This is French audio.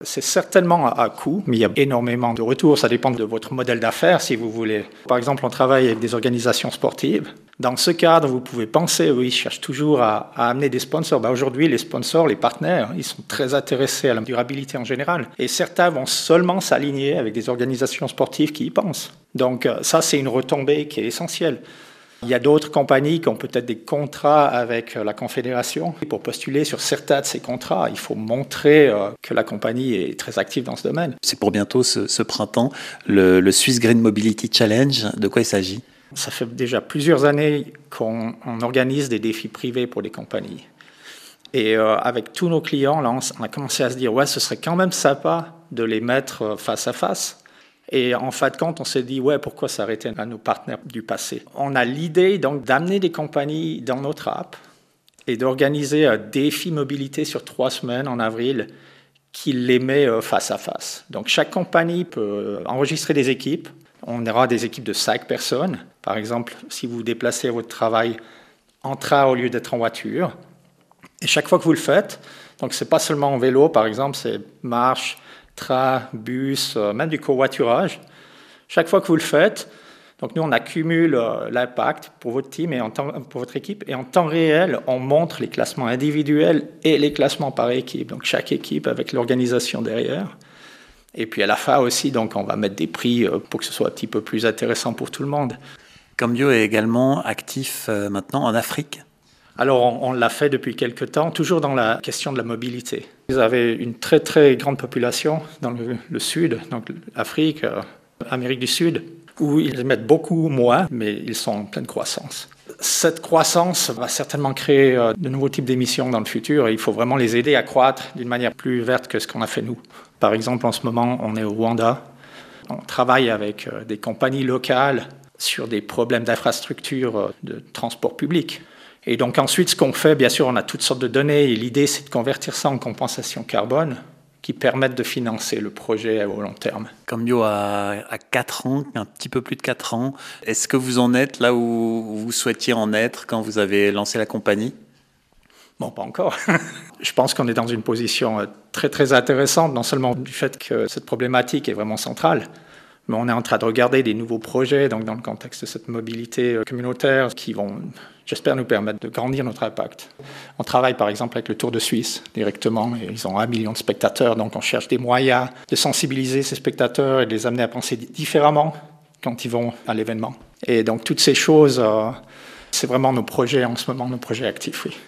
C'est certainement à coût, mais il y a énormément de retours. Ça dépend de votre modèle d'affaires, si vous voulez. Par exemple, on travaille avec des organisations sportives. Dans ce cadre, vous pouvez penser, oui, ils cherchent toujours à amener des sponsors. Aujourd'hui, les sponsors, les partenaires, ils sont très intéressés à la durabilité en général. Et certains vont seulement s'aligner avec des organisations sportives qui y pensent. Donc ça, c'est une retombée qui est essentielle. Il y a d'autres compagnies qui ont peut-être des contrats avec la Confédération. Pour postuler sur certains de ces contrats, il faut montrer que la compagnie est très active dans ce domaine. C'est pour bientôt ce printemps, le Swiss Green Mobility Challenge. De quoi il s'agit ? Ça fait déjà plusieurs années qu'on organise des défis privés pour des compagnies. Et avec tous nos clients, là, on a commencé à se dire, ouais, ce serait quand même sympa de les mettre face à face. Et en fin de compte, on s'est dit, ouais, pourquoi s'arrêter à nos partenaires du passé? On a l'idée donc d'amener des compagnies dans notre app et d'organiser un défi mobilité sur 3 semaines en avril qui les met face à face. Donc chaque compagnie peut enregistrer des équipes. On aura des équipes de 5 personnes. Par exemple, si vous vous déplacez à votre travail en train au lieu d'être en voiture. Et chaque fois que vous le faites, donc c'est pas seulement en vélo, par exemple, c'est marche, train, bus, même du covoiturage. Chaque fois que vous le faites, donc nous on accumule l'impact pour votre team et pour votre équipe, et en temps réel, on montre les classements individuels et les classements par équipe. Donc chaque équipe avec l'organisation derrière. Et puis à la fin aussi, donc on va mettre des prix pour que ce soit un petit peu plus intéressant pour tout le monde. Cambio est également actif maintenant en Afrique. Alors, on l'a fait depuis quelques temps, toujours dans la question de la mobilité. Vous avez une très, très grande population dans le sud, donc l'Afrique, Amérique du Sud, où ils émettent beaucoup moins, mais ils sont en pleine croissance. Cette croissance va certainement créer de nouveaux types d'émissions dans le futur et il faut vraiment les aider à croître d'une manière plus verte que ce qu'on a fait nous. Par exemple, en ce moment, on est au Rwanda. On travaille avec des compagnies locales sur des problèmes d'infrastructure de transport public. Et donc ensuite, ce qu'on fait, bien sûr, on a toutes sortes de données et l'idée, c'est de convertir ça en compensation carbone qui permettent de financer le projet au long terme. Cambio a 4 ans, un petit peu plus de 4 ans. Est-ce que vous en êtes là où vous souhaitiez en être quand vous avez lancé la compagnie ? Bon, pas encore. Je pense qu'on est dans une position très, très intéressante, non seulement du fait que cette problématique est vraiment centrale, mais on est en train de regarder des nouveaux projets donc dans le contexte de cette mobilité communautaire qui vont, j'espère, nous permettre de grandir notre impact. On travaille par exemple avec le Tour de Suisse directement, et ils ont 1 million de spectateurs, donc on cherche des moyens de sensibiliser ces spectateurs et de les amener à penser différemment quand ils vont à l'événement. Et donc toutes ces choses, c'est vraiment nos projets en ce moment, nos projets actifs, oui.